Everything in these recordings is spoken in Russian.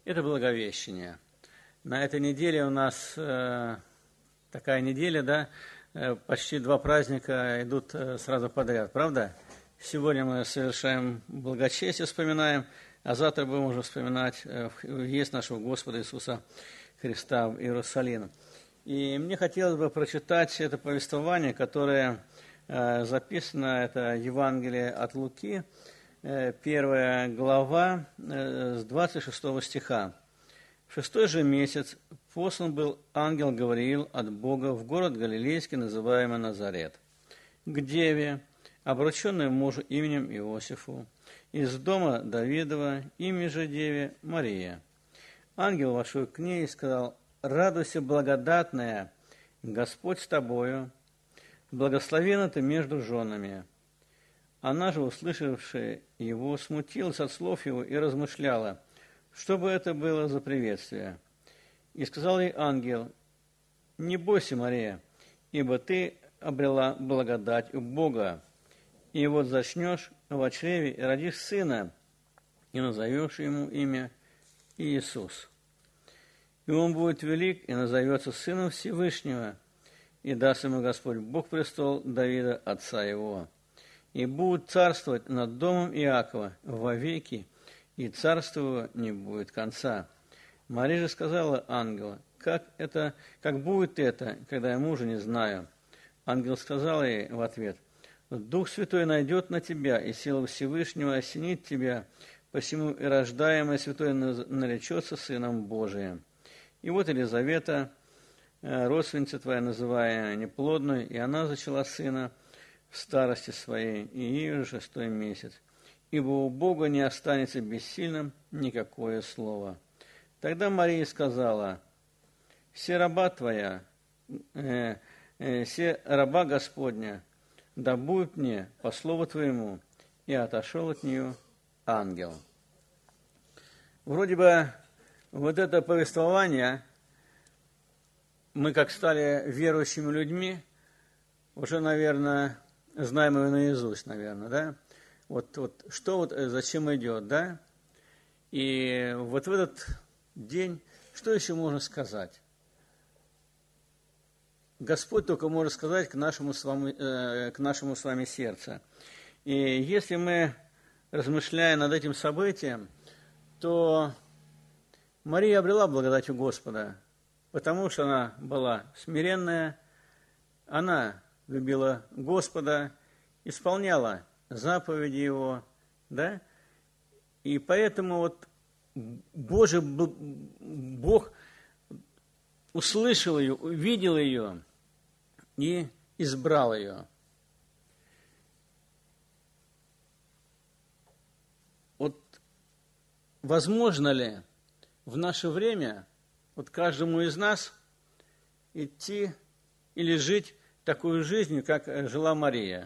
Это Благовещение. На этой неделе у нас такая неделя, да, почти два праздника идут сразу подряд, правда? Сегодня мы совершаем благочестие, вспоминаем, а завтра будем уже вспоминать въезд нашего Господа Иисуса Христа в Иерусалим. И мне хотелось бы прочитать это повествование, которое записано, это Евангелие от Луки, 1 глава, с 26 стиха. В 6 же месяц послан был ангел Гавриил от Бога в город Галилейский, называемый Назарет, к деве, обрученной мужу именем Иосифу, из дома Давидова, имя же деве Мария. Ангел вошел к ней и сказал: «Радуйся, благодатная, Господь с тобою, благословенна ты между женами». Она же, услышавшая его, смутилась от слов его и размышляла, что бы это было за приветствие. И сказал ей ангел: «Не бойся, Мария, ибо ты обрела благодать у Бога, и вот зачнешь в чреве и родишь сына, и назовешь ему имя Иисус. И он будет велик, и назовется сыном Всевышнего, и даст ему Господь Бог престол Давида, отца его. И будет царствовать над домом Иакова вовеки, и царству его не будет конца». Мария же сказала ангелу: как будет это, когда я мужа не знаю? Ангел сказал ей в ответ: Дух Святой найдет на тебя, и сила Всевышнего осенит тебя, посему и рождаемое Святое наречется Сыном Божиим. И вот Елизавета, родственница твоя, называемая неплодной, и она зачала сына в старости своей, и ей уже 6 месяц. Ибо у Бога не останется бессильным никакое слово. Тогда Мария сказала: «Се раба твоя, се раба Господня, да будет мне по слову твоему». И отошел от нее ангел. Вроде бы вот это повествование, мы как стали верующими людьми, уже, наверное, знаем его наизусть, наверное, да? Зачем идет, да? И вот в этот день, что еще можно сказать? Господь только может сказать к нашему с вами сердцу. И если мы, размышляя над этим событием, то Мария обрела благодать у Господа, потому что она была смиренная, она любила Господа, исполняла заповеди Его, да? И поэтому Бог услышал ее, увидел ее и избрал ее. Возможно ли в наше время каждому из нас идти или жить такую жизнь, как жила Мария?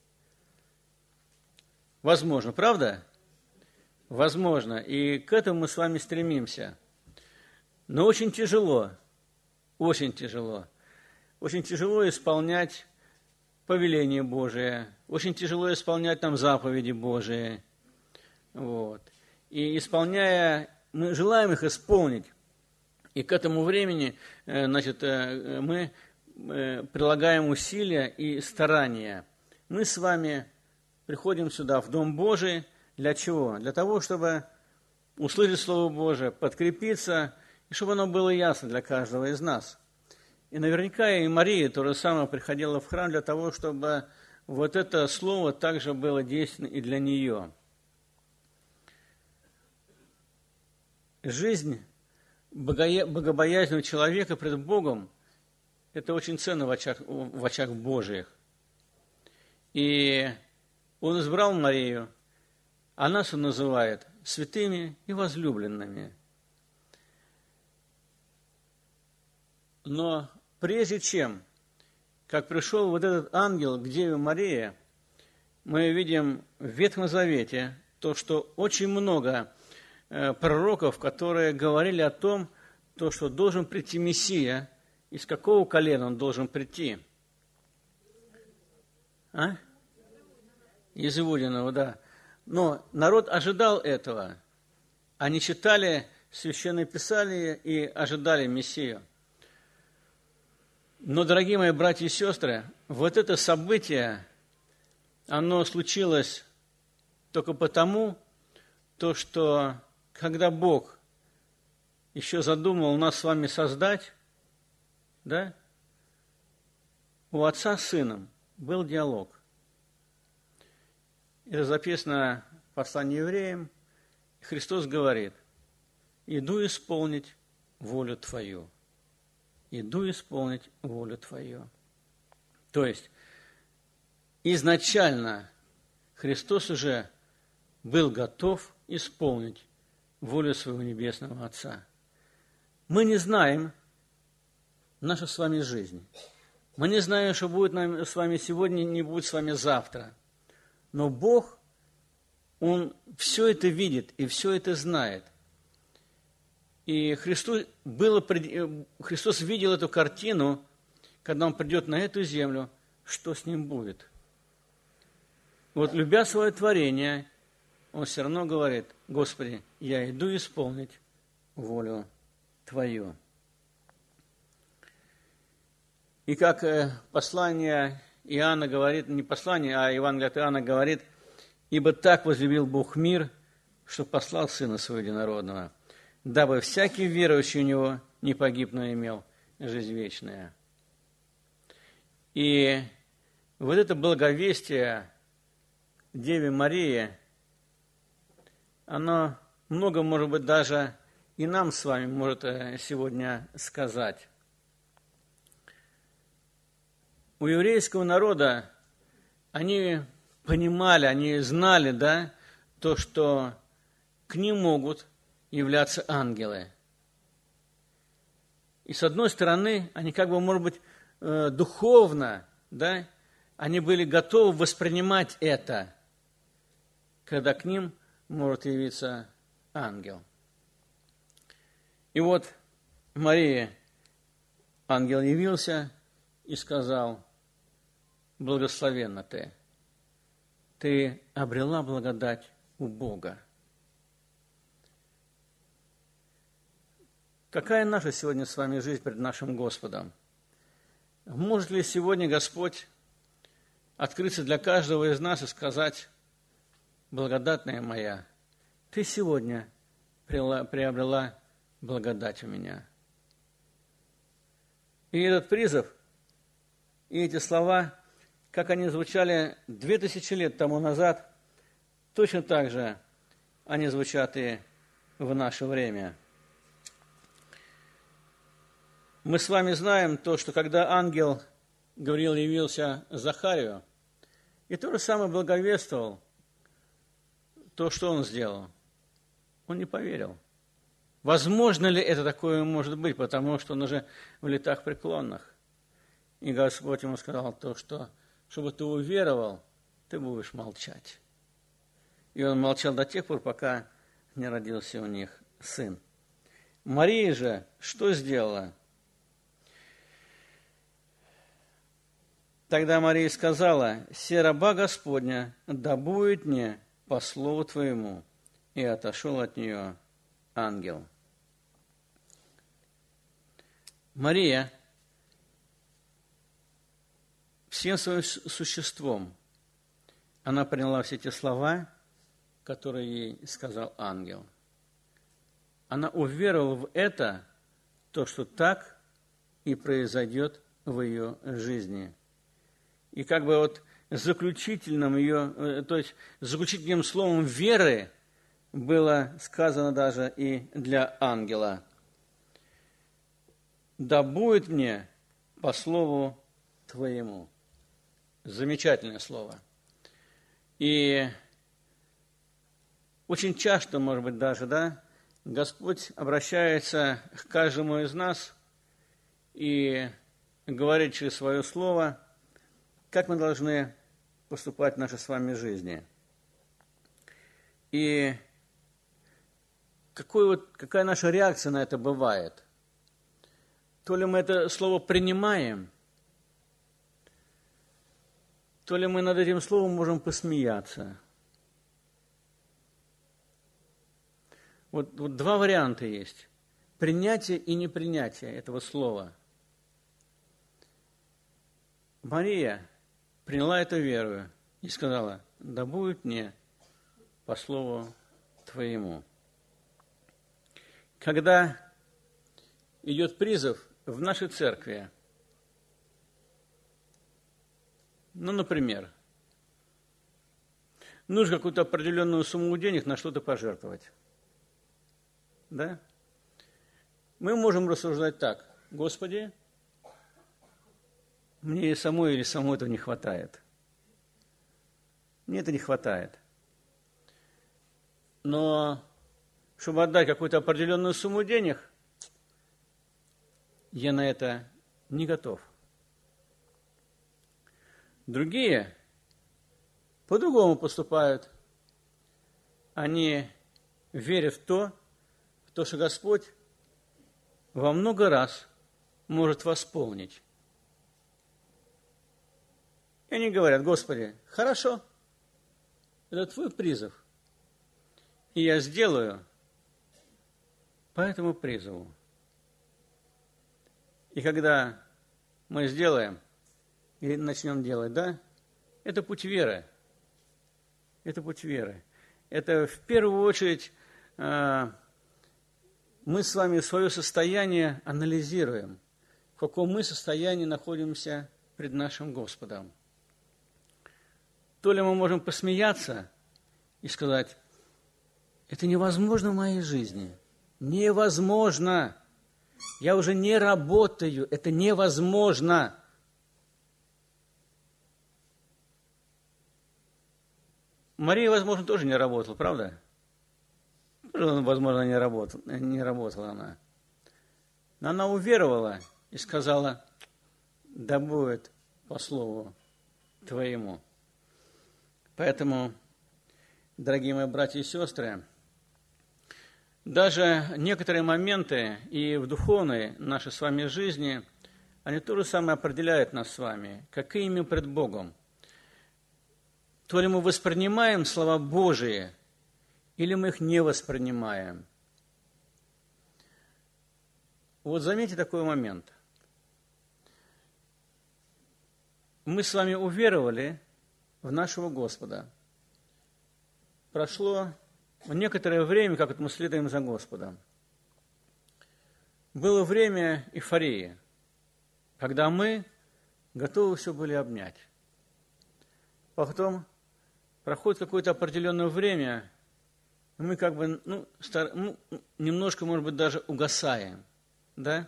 Возможно, правда? Возможно. И к этому мы с вами стремимся. Но очень тяжело. Очень тяжело. Очень тяжело исполнять повеление Божие. Очень тяжело исполнять заповеди Божии. И исполняя, мы желаем их исполнить. И к этому времени, мы прилагаем усилия и старания. Мы с вами приходим сюда, в Дом Божий. Для чего? Для того, чтобы услышать Слово Божие, подкрепиться, и чтобы оно было ясно для каждого из нас. И наверняка и Мария то же самое приходила в храм для того, чтобы вот это Слово также было действенно и для нее. Жизнь богобоязненного человека пред Богом – это очень ценно в очах Божьих. И Он избрал Марию, а нас Он называет святыми и возлюбленными. Но прежде чем, как пришел вот этот ангел к Деве Марии, мы видим в Ветхом Завете то, что очень много пророков, которые говорили о том, что должен прийти Мессия, из какого колена он должен прийти. Из Иудиного, да. Но народ ожидал этого. Они читали Священное Писание и ожидали Мессию. Но, дорогие мои братья и сестры, вот это событие, оно случилось только потому, что когда Бог еще задумал нас с вами создать, да, у Отца с Сыном был диалог. Это записано в послании евреям. Христос говорит: «Иду исполнить волю Твою». Иду исполнить волю Твою. То есть, изначально Христос уже был готов исполнить волю своего Небесного Отца. Мы не знаем нашу с вами жизнь. Мы не знаем, что будет нам с вами сегодня, не будет с вами завтра. Но Бог, Он все это видит и все это знает. И Христос видел эту картину, когда Он придет на эту землю, что с Ним будет. Вот, любя свое творение, Он все равно говорит: «Господи, я иду исполнить волю Твою». И как послание Иоанна говорит, не послание, а Евангелие от Иоанна говорит: «Ибо так возлюбил Бог мир, что послал Сына Своего Единородного, дабы всякий верующий в Него не погиб, но имел жизнь вечная». И вот это благовестие Деве Марии, оно много, может быть, даже и нам с вами может сегодня сказать. У еврейского народа они понимали, они знали, да, то, что к ним могут являться ангелы. И с одной стороны, они как бы, может быть, духовно, да, они были готовы воспринимать это, когда к ним может явиться ангел. И вот Марии ангел явился и сказал: «Благословенна ты обрела благодать у Бога». Какая наша сегодня с вами жизнь пред нашим Господом? Может ли сегодня Господь открыться для каждого из нас и сказать: «Благодатная моя, ты сегодня приобрела благодать у меня»? И этот призыв, и эти слова, как они звучали 2000 лет тому назад, точно так же они звучат и в наше время. Мы с вами знаем то, что когда ангел Гавриил явился Захарию и то же самое благовествовал, то, что он сделал? Он не поверил. Возможно ли это такое может быть, потому что он уже в летах преклонных. И Господь ему сказал то, что, чтобы ты уверовал, ты будешь молчать. И он молчал до тех пор, пока не родился у них сын. Мария же что сделала? Тогда Мария сказала: «Се раба Господня, да будет мне по слову Твоему». И отошел от нее ангел. Мария всем своим существом, она приняла все те слова, которые ей сказал ангел. Она уверовала в это, то, что так и произойдет в ее жизни. И как бы вот заключительным ее, то есть заключительным словом веры было сказано даже и для ангела: «Да будет мне по слову Твоему». Замечательное слово. И очень часто, может быть, даже, да, Господь обращается к каждому из нас и говорит через свое слово, как мы должны поступать в нашей с вами жизни. И какая наша реакция на это бывает? То ли мы это слово принимаем, то ли мы над этим словом можем посмеяться. Вот два варианта есть. Принятие и непринятие этого слова. Мария приняла это верою и сказала: да будет мне по слову Твоему. Когда идет призыв в нашей церкви, например, нужно какую-то определенную сумму денег на что-то пожертвовать, да? Мы можем рассуждать так: Господи, мне и самой или самому этого не хватает. Мне это не хватает. Но чтобы отдать какую-то определенную сумму денег, я на это не готов. Другие по-другому поступают. Они верят в то, что Господь во много раз может восполнить. И они говорят: Господи, хорошо, это Твой призыв, и я сделаю по этому призыву. И когда мы сделаем и начнем делать, да, это путь веры. Это путь веры. Это в первую очередь мы с вами свое состояние анализируем, в каком мы состоянии находимся пред нашим Господом. То ли мы можем посмеяться и сказать: это невозможно в моей жизни. Невозможно. Я уже не работаю. Это невозможно. Мария, возможно, тоже не работала, правда? Возможно, не работала она. Но она уверовала и сказала: да будет по слову Твоему. Поэтому, дорогие мои братья и сестры, даже некоторые моменты и в духовной нашей с вами жизни, они то же самое определяют нас с вами, какие мы пред Богом. То ли мы воспринимаем слова Божии, или мы их не воспринимаем. Вот заметьте такой момент. Мы с вами уверовали в нашего Господа. Прошло некоторое время, как мы следуем за Господом. Было время эйфории, когда мы готовы все были обнять. Потом проходит какое-то определенное время, и мы как бы немножко, может быть, даже угасаем. Да?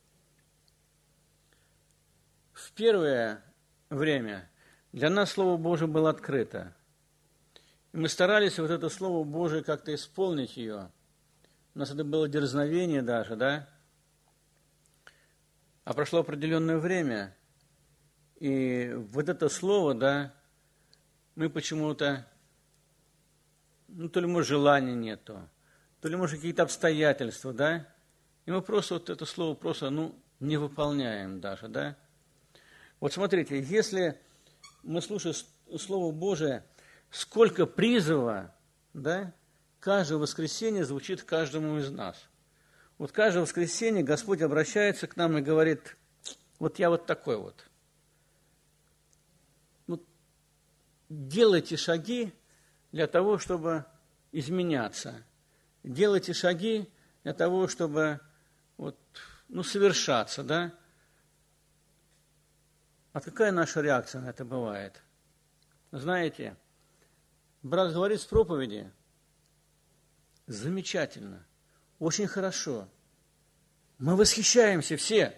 В первое время для нас Слово Божие было открыто. И мы старались вот это Слово Божие как-то исполнить ее. У нас это было дерзновение даже, да? А прошло определенное время, и вот это Слово, да, мы почему-то, то ли, может, желания нету, то ли, может, какие-то обстоятельства, да? И мы просто вот это Слово просто, не выполняем даже, да? Вот смотрите, если мы слушаем Слово Божие, сколько призыва, да, каждое воскресенье звучит каждому из нас. Вот каждое воскресенье Господь обращается к нам и говорит: вот я вот такой вот. Делайте шаги для того, чтобы изменяться. Делайте шаги для того, чтобы совершаться, да? А какая наша реакция на это бывает? Знаете, брат говорит с проповеди: замечательно, очень хорошо. Мы восхищаемся все.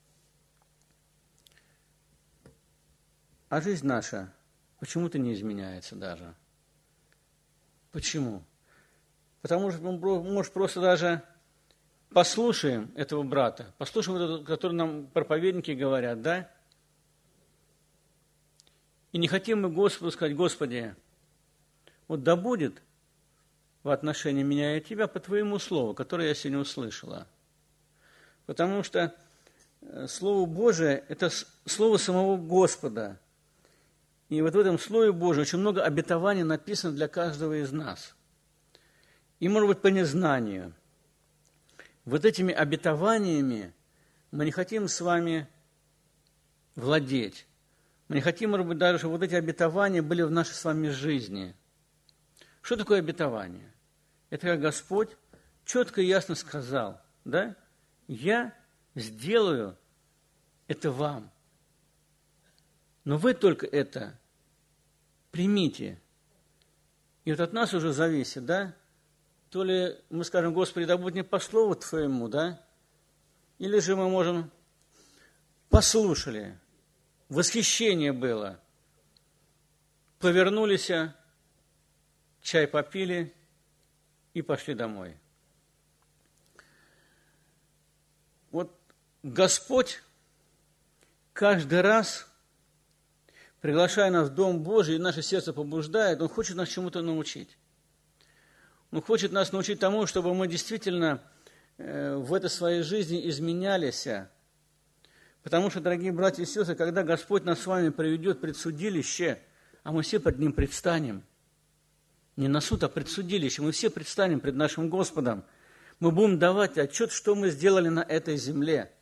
А жизнь наша почему-то не изменяется даже. Почему? Потому что мы, может, просто даже послушаем этого брата, послушаем, который нам проповедники говорят, да? И не хотим мы Господу сказать: Господи, вот да будет в отношении меня и тебя по Твоему Слову, которое я сегодня услышала. Потому что Слово Божие – это Слово самого Господа. И вот в этом Слове Божьем очень много обетований написано для каждого из нас. и, может быть, по незнанию. Вот этими обетованиями мы не хотим с вами владеть. Мы не хотим, может быть, даже, чтобы вот эти обетования были в нашей с вами жизни. Что такое обетование? Это как Господь четко и ясно сказал, да? Я сделаю это вам. Но вы только это примите. И вот от нас уже зависит, да? То ли мы скажем: Господи, да будет не по слову Твоему, да? Или же мы можем послушали, восхищение было, повернулись, чай попили и пошли домой. Вот Господь каждый раз, приглашая нас в Дом Божий, и наше сердце побуждает, Он хочет нас чему-то научить. Он хочет нас научить тому, чтобы мы действительно в этой своей жизни изменялись. Потому что, дорогие братья и сестры, когда Господь нас с вами приведет пред судилище, а мы все пред Ним предстанем, не на суд, а пред судилище, мы все предстанем пред нашим Господом, мы будем давать отчет, что мы сделали на этой земле.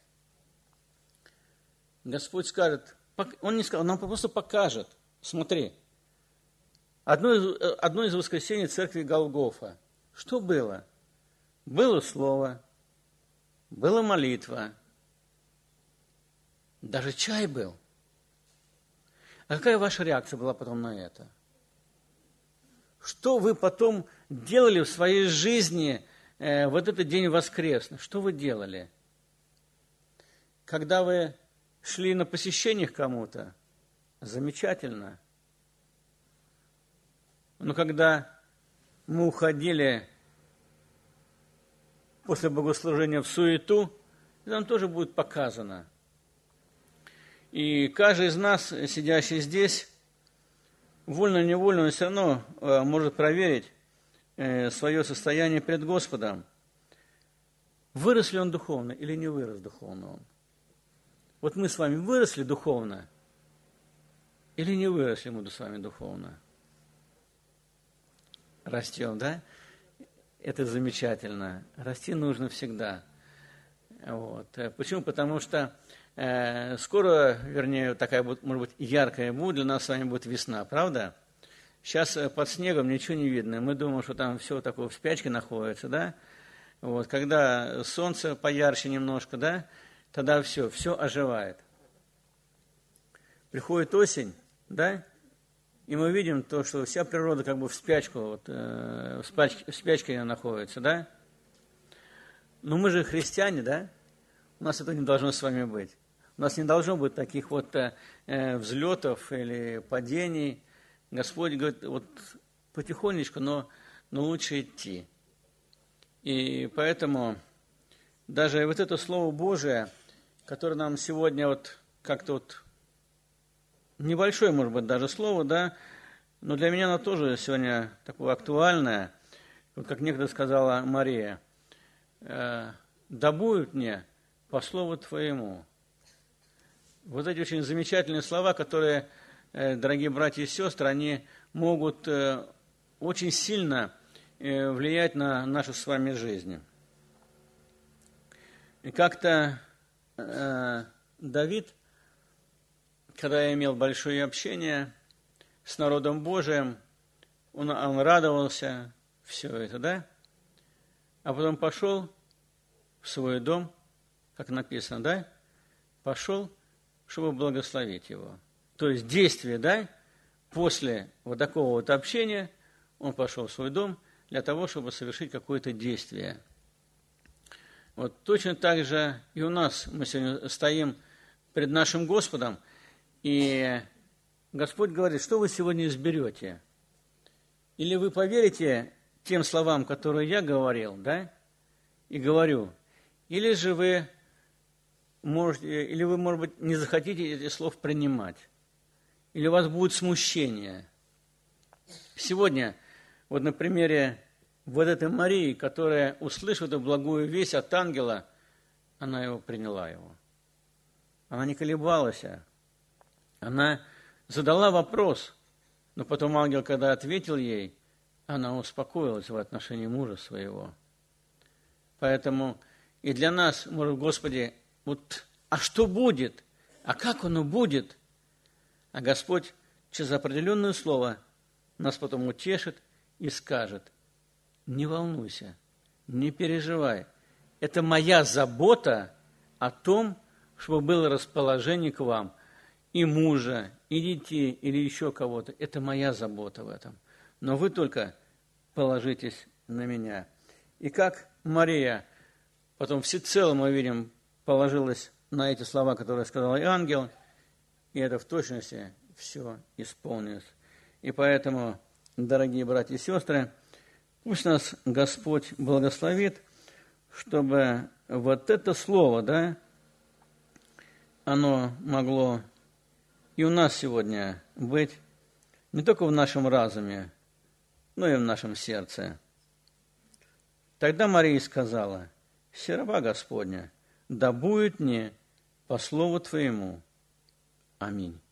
Господь скажет, Он не скажет, Он нам просто покажет. Смотри, одно из воскресений церкви Голгофа. Что было? Было слово, была молитва, даже чай был. А какая ваша реакция была потом на это? Что вы потом делали в своей жизни вот этот день воскресный? Что вы делали? Когда вы шли на посещение к кому-то? Замечательно. Но когда мы уходили после богослужения в суету, нам тоже будет показано. И каждый из нас, сидящий здесь, вольно-невольно, он все равно может проверить свое состояние пред Господом. Вырос ли он духовно или не вырос духовно он? Вот мы с вами выросли духовно или не выросли мы с вами духовно? Растем, да? Это замечательно. Расти нужно всегда. Вот. Почему? Потому что скоро, вернее, такая, может быть, яркая будет, для нас с вами будет весна, правда? Сейчас под снегом ничего не видно. Мы думаем, что там все такое в спячке находится, да? Вот. Когда солнце поярче немножко, да, тогда все оживает. Приходит осень, да, и мы видим то, что вся природа как бы в спячку, вот, в спячке находится, да? Но мы же христиане, да? У нас это не должно с вами быть. У нас не должно быть таких вот взлетов или падений. Господь говорит, вот потихонечку, но лучше идти. И поэтому даже вот это Слово Божие, которое нам сегодня вот как-то вот небольшое, может быть, даже слово, да, но для меня оно тоже сегодня такое актуальное. Вот как некогда сказала Мария, да будет мне по слову Твоему. Вот эти очень замечательные слова, которые, дорогие братья и сестры, они могут очень сильно влиять на нашу с вами жизнь. И как-то Давид, когда я имел большое общение с народом Божиим, он радовался, все это, да? А потом пошел в свой дом, как написано, да? Пошел, чтобы благословить его. То есть действие, да? После вот такого вот общения он пошел в свой дом для того, чтобы совершить какое-то действие. Вот точно так же и у нас мы сегодня стоим пред нашим Господом, и Господь говорит, что вы сегодня изберете? Или вы поверите тем словам, которые я говорил, да, и говорю, или же вы можете, может быть, не захотите этих слов принимать, или у вас будет смущение. Сегодня, вот на примере вот этой Марии, которая, услышав эту благую весть от ангела, она его приняла его. Она не колебалась. Она задала вопрос, но потом ангел, когда ответил ей, она успокоилась в отношении мужа своего. Поэтому и для нас, может, Господи, вот, а что будет? А как оно будет? А Господь через определенное слово нас потом утешит и скажет: не волнуйся, не переживай. Это моя забота о том, чтобы было расположение к вам. И мужа, и детей, или еще кого-то. Это моя забота в этом. Но вы только положитесь на меня. И как Мария потом всецело, мы видим, положилась на эти слова, которые сказал и ангел, и это в точности все исполнилось. И поэтому, дорогие братья и сестры, пусть нас Господь благословит, чтобы вот это слово, да, оно могло и у нас сегодня быть не только в нашем разуме, но и в нашем сердце. Тогда Мария сказала: «Се раба Господня, да будет мне по слову Твоему. Аминь».